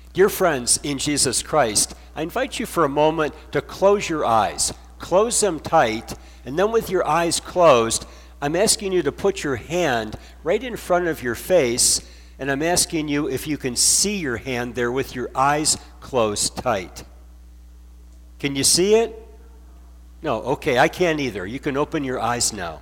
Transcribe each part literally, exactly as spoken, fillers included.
Dear friends in Jesus Christ, I invite you for a moment to close your eyes. Close them tight, and then with your eyes closed, I'm asking you to put your hand right in front of your face, and I'm asking you if you can see your hand there with your eyes closed tight. Can you see it? No, okay, I can't either. You can open your eyes now.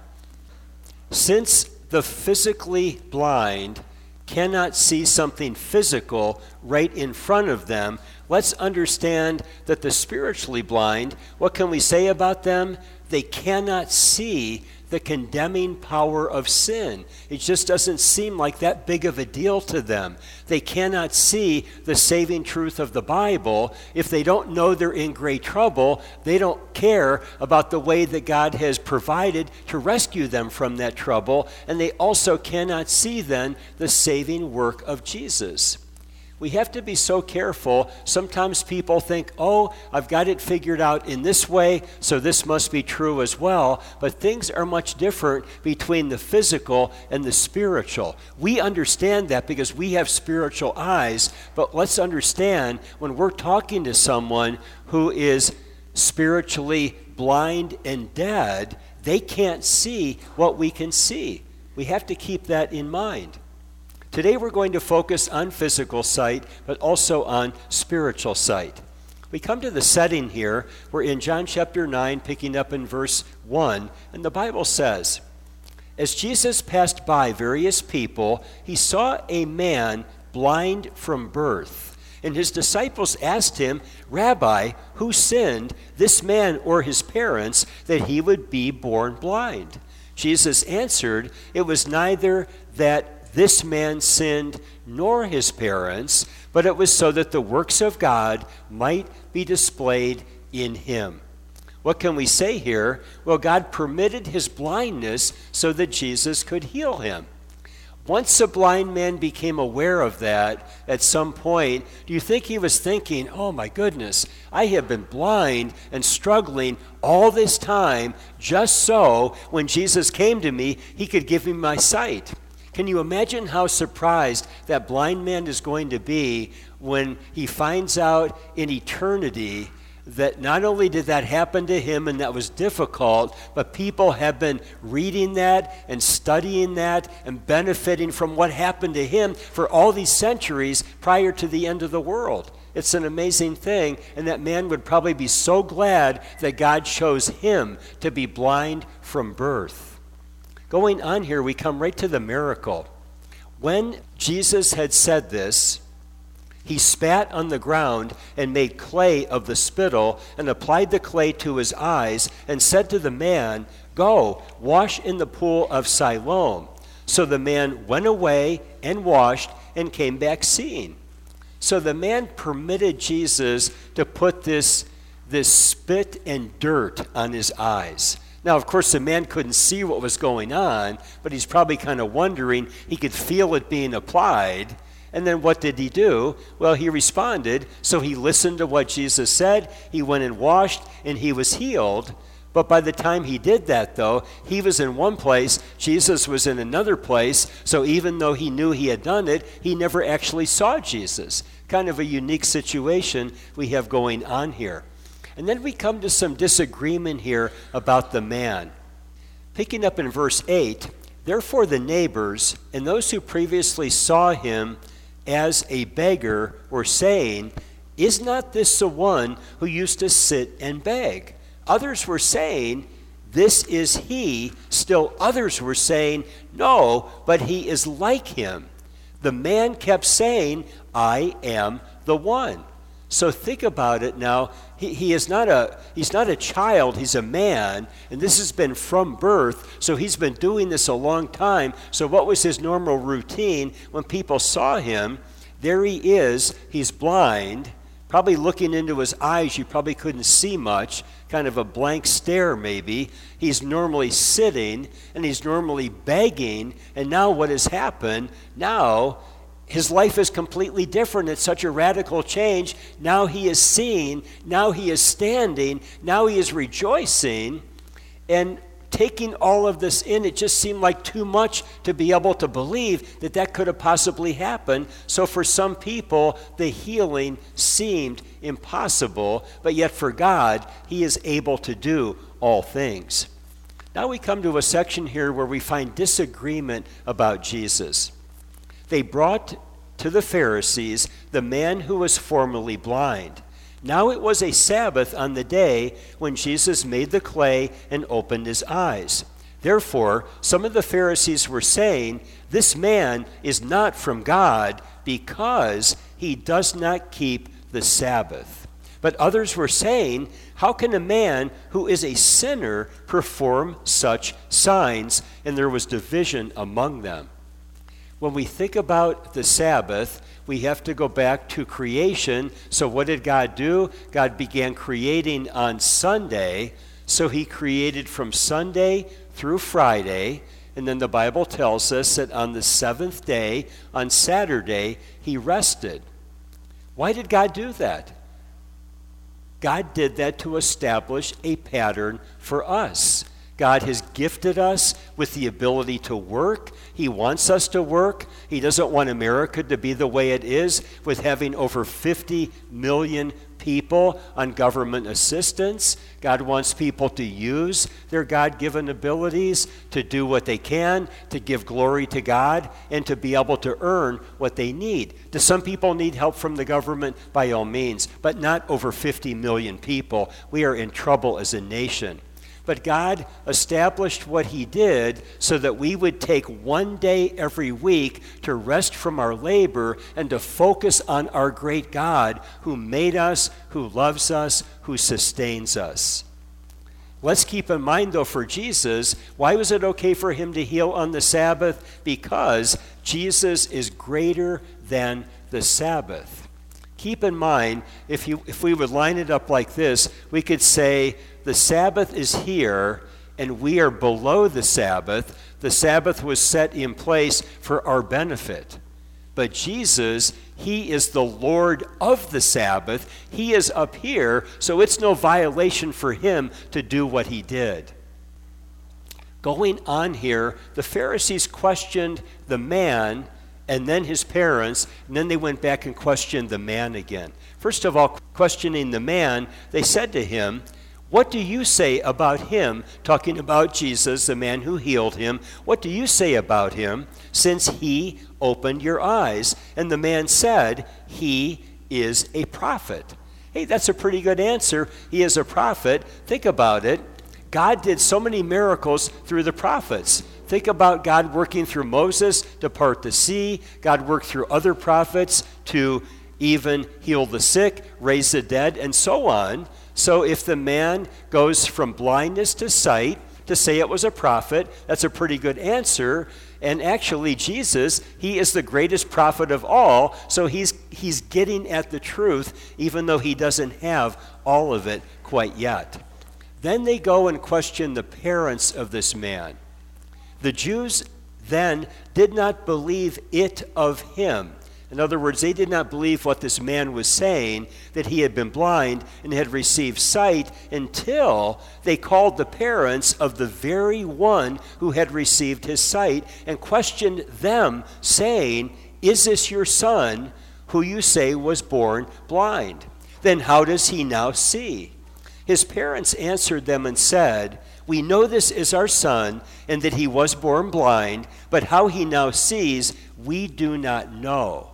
Since the physically blind cannot see something physical right in front of them, let's understand that the spiritually blind, what can we say about them? They cannot see the condemning power of sin. It just doesn't seem like that big of a deal to them. They cannot see the saving truth of the Bible. If they don't know they're in great trouble, they don't care about the way that God has provided to rescue them from that trouble, and they also cannot see then the saving work of Jesus. We have to be so careful. Sometimes people think, oh, I've got it figured out in this way, so this must be true as well. But things are much different between the physical and the spiritual. We understand that because we have spiritual eyes, but let's understand when we're talking to someone who is spiritually blind and dead, they can't see what we can see. We have to keep that in mind. Today we're going to focus on physical sight, but also on spiritual sight. We come to the setting here. We're in John chapter nine, picking up in verse one, and the Bible says, as Jesus passed by various people, he saw a man blind from birth. And his disciples asked him, Rabbi, who sinned, this man or his parents, that he would be born blind? Jesus answered, it was neither that this man sinned nor his parents, but it was so that the works of God might be displayed in him. What can we say here? Well, God permitted his blindness so that Jesus could heal him. Once a blind man became aware of that at some point, do you think he was thinking, oh my goodness, I have been blind and struggling all this time just so when Jesus came to me, he could give me my sight? Can you imagine how surprised that blind man is going to be when he finds out in eternity that not only did that happen to him and that was difficult, but people have been reading that and studying that and benefiting from what happened to him for all these centuries prior to the end of the world. It's an amazing thing, and that man would probably be so glad that God chose him to be blind from birth. Going on here, we come right to the miracle. When Jesus had said this, he spat on the ground and made clay of the spittle and applied the clay to his eyes and said to the man, go, wash in the pool of Siloam. So the man went away and washed and came back seeing. So the man permitted Jesus to put this, this spit and dirt on his eyes. Now, of course, the man couldn't see what was going on, but he's probably kind of wondering. He could feel it being applied. And then what did he do? Well, he responded. So he listened to what Jesus said. He went and washed, and he was healed. But by the time he did that, though, he was in one place, Jesus was in another place. So even though he knew he had done it, he never actually saw Jesus. Kind of a unique situation we have going on here. And then we come to some disagreement here about the man. Picking up in verse eight, therefore the neighbors and those who previously saw him as a beggar were saying, is not this the one who used to sit and beg? Others were saying, this is he. Still others were saying, no, but he is like him. The man kept saying, I am the one. So think about it now. He, he is not a he's not a child, he's a man, and this has been from birth, so he's been doing this a long time. So what was his normal routine when people saw him? There he is, he's blind, probably looking into his eyes, you probably couldn't see much, kind of a blank stare maybe. He's normally sitting, and he's normally begging, and now what has happened? Now his life is completely different. It's such a radical change. Now he is seeing. Now he is standing. Now he is rejoicing. And taking all of this in, it just seemed like too much to be able to believe that that could have possibly happened. So for some people, the healing seemed impossible, but yet for God, he is able to do all things. Now we come to a section here where we find disagreement about Jesus. They brought to the Pharisees the man who was formerly blind. Now it was a Sabbath on the day when Jesus made the clay and opened his eyes. Therefore, some of the Pharisees were saying, "This man is not from God because he does not keep the Sabbath." But others were saying, "How can a man who is a sinner perform such signs?" And there was division among them. When we think about the Sabbath, we have to go back to creation. So what did God do? God began creating on Sunday. So he created from Sunday through Friday. And then the Bible tells us that on the seventh day, on Saturday, he rested. Why did God do that? God did that to establish a pattern for us. God has gifted us with the ability to work. He wants us to work. He doesn't want America to be the way it is, with having over fifty million people on government assistance. God wants people to use their God-given abilities to do what they can, to give glory to God, and to be able to earn what they need. Do some people need help from the government? By all means, but not over fifty million people. We are in trouble as a nation. But God established what he did so that we would take one day every week to rest from our labor and to focus on our great God who made us, who loves us, who sustains us. Let's keep in mind, though, for Jesus, why was it okay for him to heal on the Sabbath? Because Jesus is greater than the Sabbath. Keep in mind, if you if we would line it up like this, we could say the Sabbath is here and we are below the Sabbath. The Sabbath was set in place for our benefit. But Jesus, he is the Lord of the Sabbath. He is up here, so it's no violation for him to do what he did. Going on here, the Pharisees questioned the man and then his parents, and then they went back and questioned the man again. First of all, questioning the man, they said to him, "What do you say about him?" Talking about Jesus, the man who healed him. "What do you say about him, since he opened your eyes?" And the man said, "He is a prophet." Hey, that's a pretty good answer. He is a prophet. Think about it. God did so many miracles through the prophets. Think about God working through Moses to part the sea. God worked through other prophets to even heal the sick, raise the dead, and so on. So if the man goes from blindness to sight, to say it was a prophet, that's a pretty good answer. And actually, Jesus, he is the greatest prophet of all, so he's he's getting at the truth, even though he doesn't have all of it quite yet. Then they go and question the parents of this man. The Jews then did not believe it of him. In other words, they did not believe what this man was saying, that he had been blind and had received sight, until they called the parents of the very one who had received his sight and questioned them, saying, "Is this your son, who you say was born blind? Then how does he now see?" His parents answered them and said, "We know this is our son, and that he was born blind, but how he now sees, we do not know.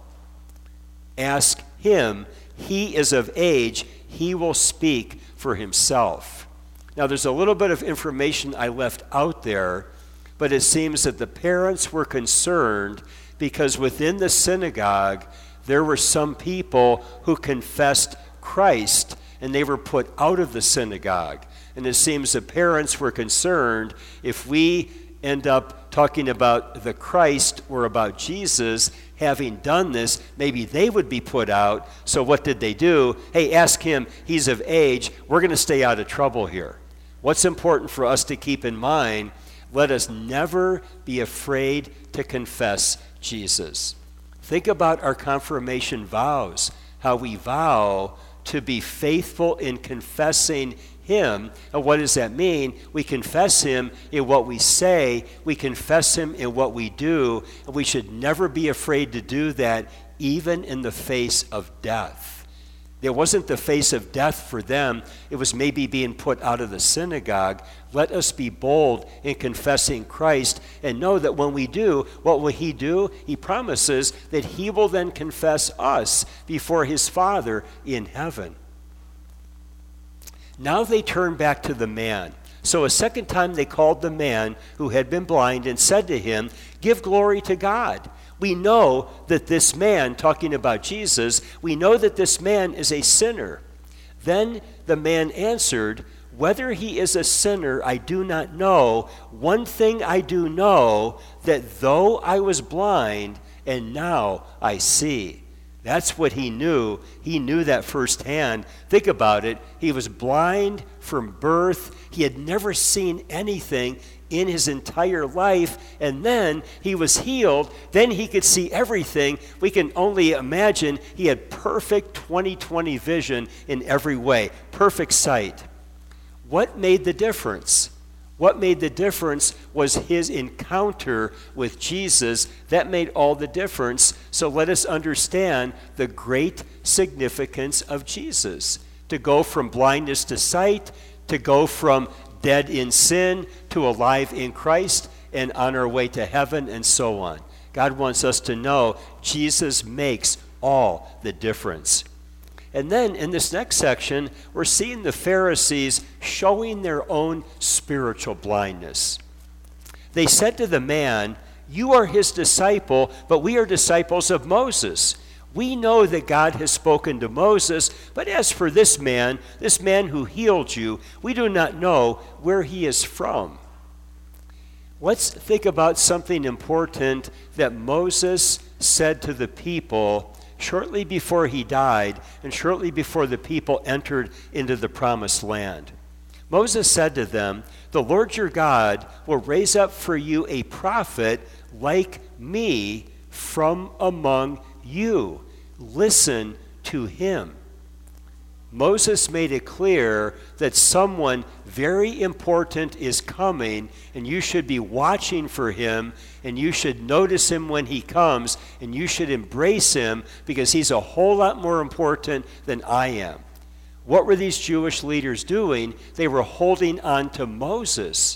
Ask him. He is of age. He will speak for himself." Now, there's a little bit of information I left out there, but it seems that the parents were concerned because within the synagogue, there were some people who confessed Christ, and they were put out of the synagogue. And it seems the parents were concerned, if we end up talking about the Christ or about Jesus having done this, maybe they would be put out. So what did they do? Hey, ask him. He's of age. We're going to stay out of trouble here. What's important for us to keep in mind? Let us never be afraid to confess Jesus. Think about our confirmation vows, how we vow to be faithful in confessing him. And what does that mean? We confess him in what we say. We confess him in what we do. And we should never be afraid to do that, even in the face of death. It wasn't the face of death for them. It was maybe being put out of the synagogue. Let us be bold in confessing Christ and know that when we do, what will he do? He promises that he will then confess us before his Father in heaven. Now they turn back to the man. So a second time they called the man who had been blind and said to him, "Give glory to God. We know that this man," talking about Jesus, "we know that this man is a sinner." Then the man answered, "Whether he is a sinner, I do not know. One thing I do know, that though I was blind, and now I see." That's what he knew. He knew that firsthand. Think about it. He was blind from birth. He had never seen anything in his entire life, and then he was healed. Then he could see everything. We can only imagine he had perfect twenty twenty vision in every way, perfect sight. What made the difference? What made the difference was his encounter with Jesus. That made all the difference. So let us understand the great significance of Jesus. To go from blindness to sight, to go from dead in sin to alive in Christ, and on our way to heaven, and so on. God wants us to know Jesus makes all the difference. And then in this next section, we're seeing the Pharisees showing their own spiritual blindness. They said to the man, "You are his disciple, but we are disciples of Moses. We know that God has spoken to Moses, but as for this man, this man who healed you, we do not know where he is from." Let's think about something important that Moses said to the people shortly before he died and shortly before the people entered into the promised land. Moses said to them, "The Lord your God will raise up for you a prophet like me from among you. Listen to him." Moses made it clear that someone very important is coming, and you should be watching for him, and you should notice him when he comes, and you should embrace him because he's a whole lot more important than I am. What were these Jewish leaders doing? They were holding on to Moses.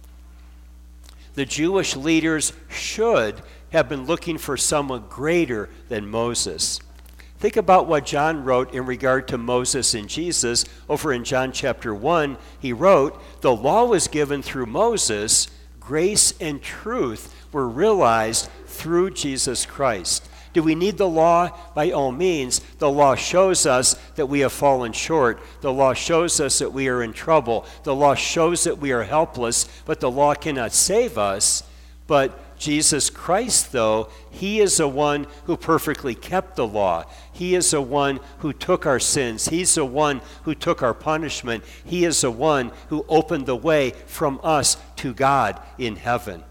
The Jewish leaders should have been looking for someone greater than Moses. Think about what John wrote in regard to Moses and Jesus. Over in John chapter one, he wrote, "The law was given through Moses, grace and truth were realized through Jesus Christ." Do we need the law? By all means. The law shows us that we have fallen short. The law shows us that we are in trouble. The law shows that we are helpless, but the law cannot save us. But Jesus Christ, though, he is the one who perfectly kept the law. He is the one who took our sins. He's the one who took our punishment. He is the one who opened the way from us to God in heaven.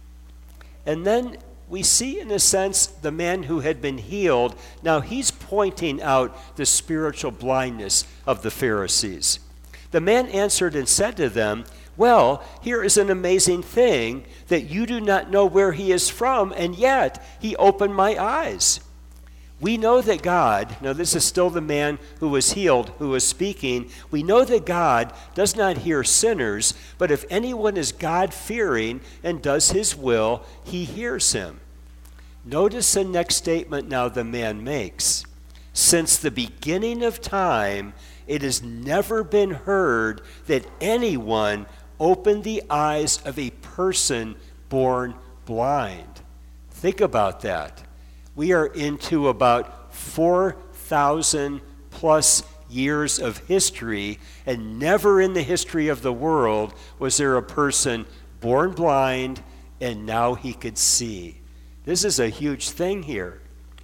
And then we see, in a sense, the man who had been healed. Now he's pointing out the spiritual blindness of the Pharisees. The man answered and said to them, "Well, here is an amazing thing, that you do not know where he is from, and yet he opened my eyes. We know that God," now this is still the man who was healed, who was speaking, "we know that God does not hear sinners, but if anyone is God-fearing and does his will, he hears him." Notice the next statement now the man makes. "Since the beginning of time, it has never been heard that anyone opened the eyes of a person born blind." Think about that. We are into about four thousand plus years of history, and never in the history of the world was there a person born blind and now he could see. This is a huge thing here.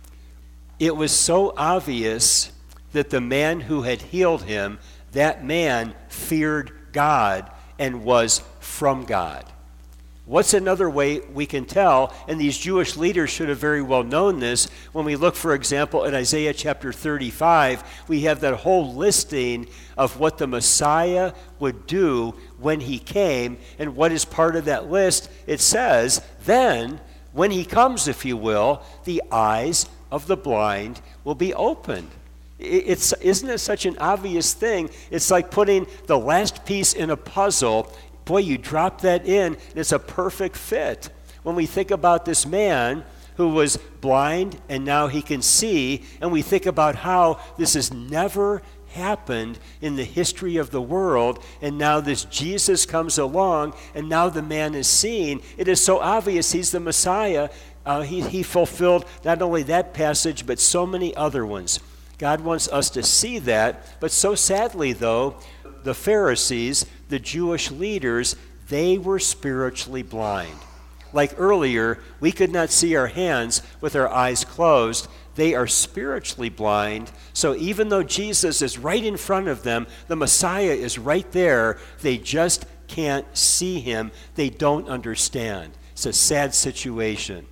It was so obvious that the man who had healed him, that man feared God and was from God. What's another way we can tell? And these Jewish leaders should have very well known this. When we look, for example, at Isaiah chapter thirty-five, we have that whole listing of what the Messiah would do when he came. And what is part of that list? It says, then, when he comes, if you will, the eyes of the blind will be opened. It's, isn't it such an obvious thing? It's like putting the last piece in a puzzle. Boy, you drop that in, and it's a perfect fit. When we think about this man who was blind and now he can see, and we think about how this has never happened in the history of the world, and now this Jesus comes along, and now the man is seeing. It is so obvious he's the Messiah. Uh, he, he fulfilled not only that passage, but so many other ones. God wants us to see that, but so sadly, though, the Pharisees, the Jewish leaders, they were spiritually blind. Like earlier, we could not see our hands with our eyes closed. They are spiritually blind. So even though Jesus is right in front of them, the Messiah is right there, they just can't see him. They don't understand. It's a sad situation.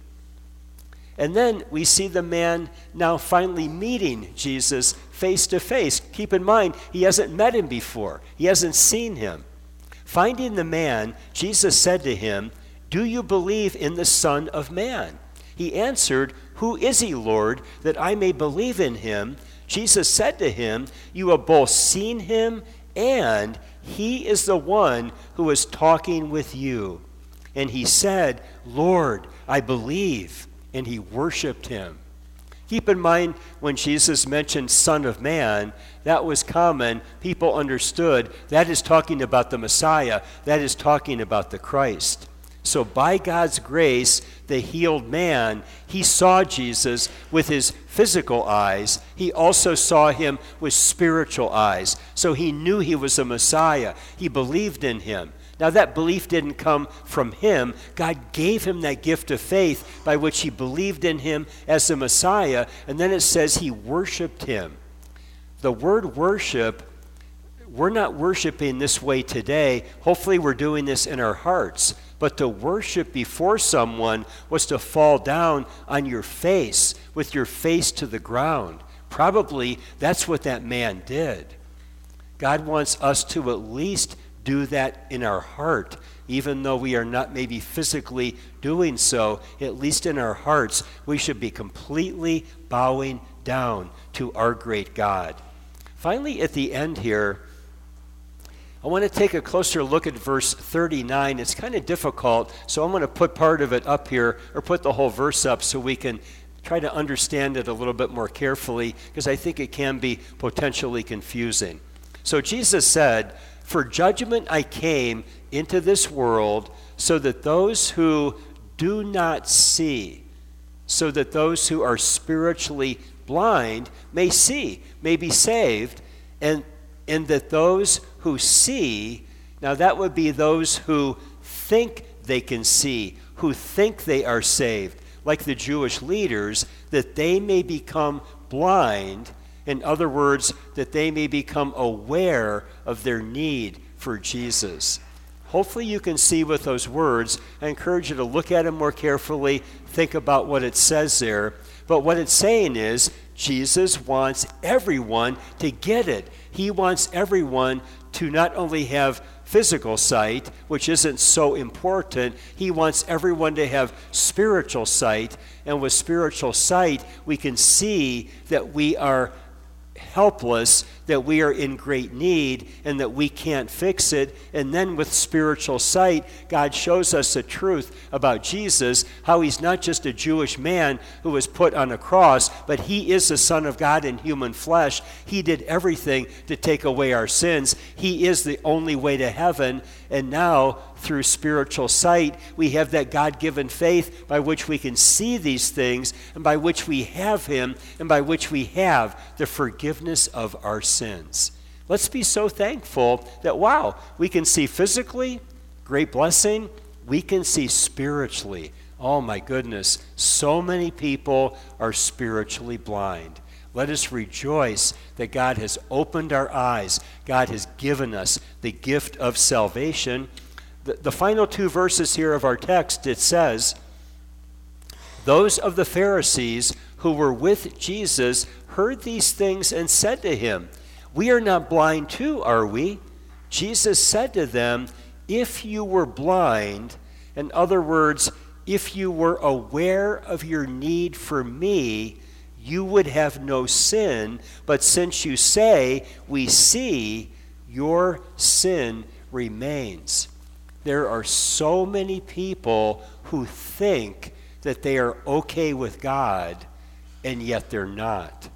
And then we see the man now finally meeting Jesus face to face. Keep in mind, he hasn't met him before. He hasn't seen him. Finding the man, Jesus said to him, do you believe in the Son of Man? He answered, who is he, Lord, that I may believe in him? Jesus said to him, you have both seen him, and he is the one who is talking with you. And he said, Lord, I believe. And he worshiped him. Keep in mind, when Jesus mentioned Son of Man, that was common. People understood that is talking about the Messiah. That is talking about the Christ. So by God's grace, the healed man, he saw Jesus with his physical eyes. He also saw him with spiritual eyes. So he knew he was a Messiah. He believed in him. Now that belief didn't come from him. God gave him that gift of faith by which he believed in him as the Messiah. And then it says he worshiped him. The word worship, we're not worshiping this way today. Hopefully we're doing this in our hearts. But to worship before someone was to fall down on your face with your face to the ground. Probably that's what that man did. God wants us to at least do that in our heart, even though we are not maybe physically doing so. At least in our hearts, we should be completely bowing down to our great God. Finally, at the end here, I want to take a closer look at verse thirty-nine. It's kind of difficult, so I'm going to put part of it up here, or put the whole verse up so we can try to understand it a little bit more carefully, because I think it can be potentially confusing. So Jesus said, for judgment I came into this world, so that those who do not see, so that those who are spiritually blind may see, may be saved, and, and that those who see, now that would be those who think they can see, who think they are saved, like the Jewish leaders, that they may become blind. In other words, that they may become aware of their need for Jesus. Hopefully you can see with those words. I encourage you to look at them more carefully, think about what it says there. But what it's saying is, Jesus wants everyone to get it. He wants everyone to not only have physical sight, which isn't so important. He wants everyone to have spiritual sight. And with spiritual sight, we can see that we are helpless, that we are in great need, and that we can't fix it. And then with spiritual sight, God shows us the truth about Jesus, how he's not just a Jewish man who was put on a cross, but he is the Son of God in human flesh. He did everything to take away our sins. He is the only way to heaven. And now, through spiritual sight, we have that God-given faith by which we can see these things, and by which we have him, and by which we have the forgiveness of our sins. Let's be so thankful that, wow, we can see physically, great blessing. We can see spiritually. Oh my goodness, so many people are spiritually blind. Let us rejoice that God has opened our eyes. God has given us the gift of salvation. the, the final two verses here of our text, it says, those of the Pharisees who were with Jesus heard these things and said to him, we are not blind too, are we? Jesus said to them, if you were blind, in other words, if you were aware of your need for me, you would have no sin. But since you say, we see, your sin remains. There are so many people who think that they are okay with God, and yet they're not.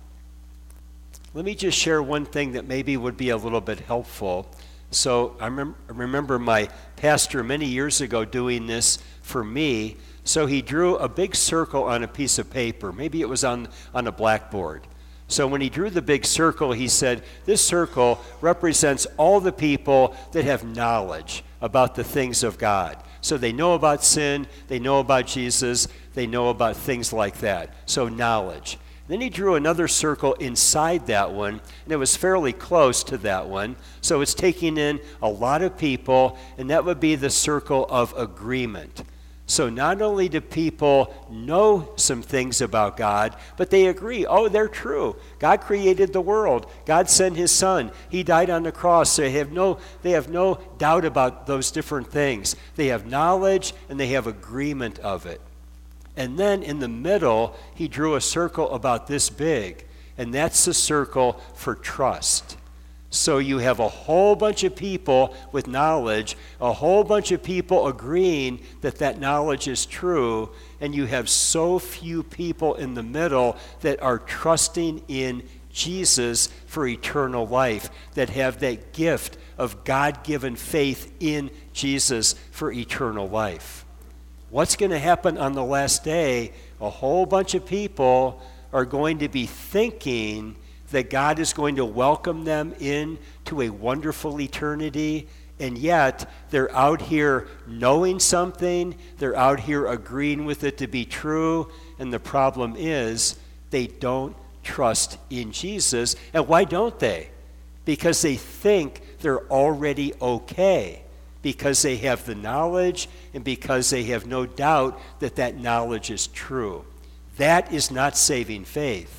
Let me just share one thing that maybe would be a little bit helpful. So I, rem- I remember my pastor many years ago doing this for me. So he drew a big circle on a piece of paper. Maybe it was on, on a blackboard. So when he drew the big circle, he said, this circle represents all the people that have knowledge about the things of God. So they know about sin, they know about Jesus, they know about things like that. So knowledge. Then he drew another circle inside that one, and it was fairly close to that one. So it's taking in a lot of people, and that would be the circle of agreement. So not only do people know some things about God, but they agree, oh, they're true. God created the world. God sent his son. He died on the cross. So they have no, they have no doubt about those different things. They have knowledge and they have agreement of it. And then in the middle, he drew a circle about this big, and that's the circle for trust. So you have a whole bunch of people with knowledge, a whole bunch of people agreeing that that knowledge is true, and you have so few people in the middle that are trusting in Jesus for eternal life, that have that gift of God-given faith in Jesus for eternal life. What's going to happen on the last day? A whole bunch of people are going to be thinking that God is going to welcome them into a wonderful eternity, and yet they're out here knowing something, they're out here agreeing with it to be true, and the problem is they don't trust in Jesus. And why don't they? Because they think they're already okay, because they have the knowledge and because they have no doubt that that knowledge is true. That is not saving faith.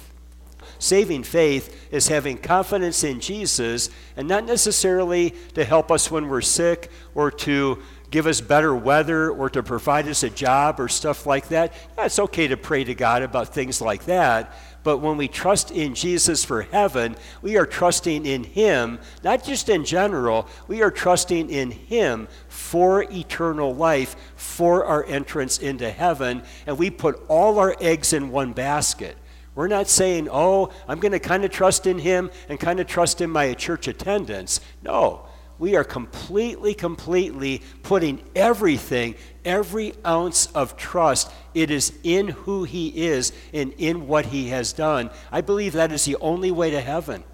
Saving faith is having confidence in Jesus, and not necessarily to help us when we're sick or to give us better weather or to provide us a job or stuff like that. Yeah, it's okay to pray to God about things like that, but when we trust in Jesus for heaven, we are trusting in him, not just in general, we are trusting in him for eternal life, for our entrance into heaven, and we put all our eggs in one basket. We're not saying, oh, I'm going to kind of trust in him and kind of trust in my church attendance. No, we are completely, completely putting everything, every ounce of trust, it is in who he is and in what he has done. I believe that is the only way to heaven.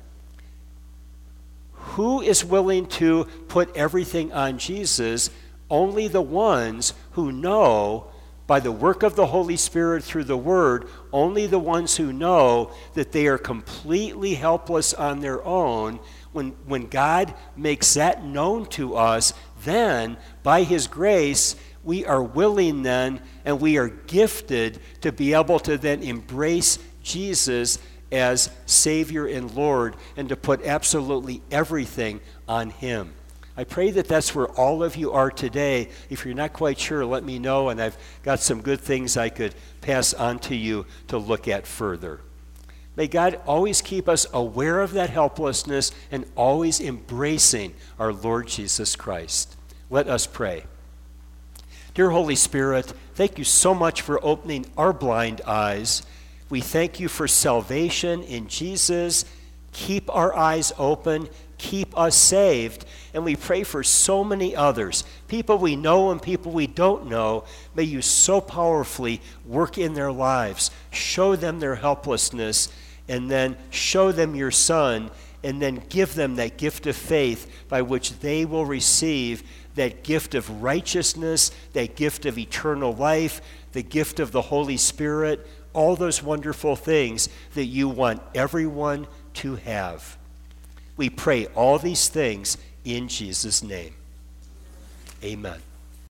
Who is willing to put everything on Jesus? Only the ones who know by the work of the Holy Spirit through the Word, only the ones who know that they are completely helpless on their own. When, when God makes that known to us, then, by his grace, we are willing then, and we are gifted to be able to then embrace Jesus as Savior and Lord, and to put absolutely everything on him. I pray that that's where all of you are today. If you're not quite sure, let me know, and I've got some good things I could pass on to you to look at further. May God always keep us aware of that helplessness and always embracing our Lord Jesus Christ. Let us pray. Dear Holy Spirit, thank you so much for opening our blind eyes. We thank you for salvation in Jesus. Keep our eyes open. Keep us saved. And we pray for so many others, people we know and people we don't know. May you so powerfully work in their lives, show them their helplessness, and then show them your Son, and then give them that gift of faith by which they will receive that gift of righteousness, that gift of eternal life, the gift of the Holy Spirit, all those wonderful things that you want everyone to have. We pray all these things in Jesus' name. Amen.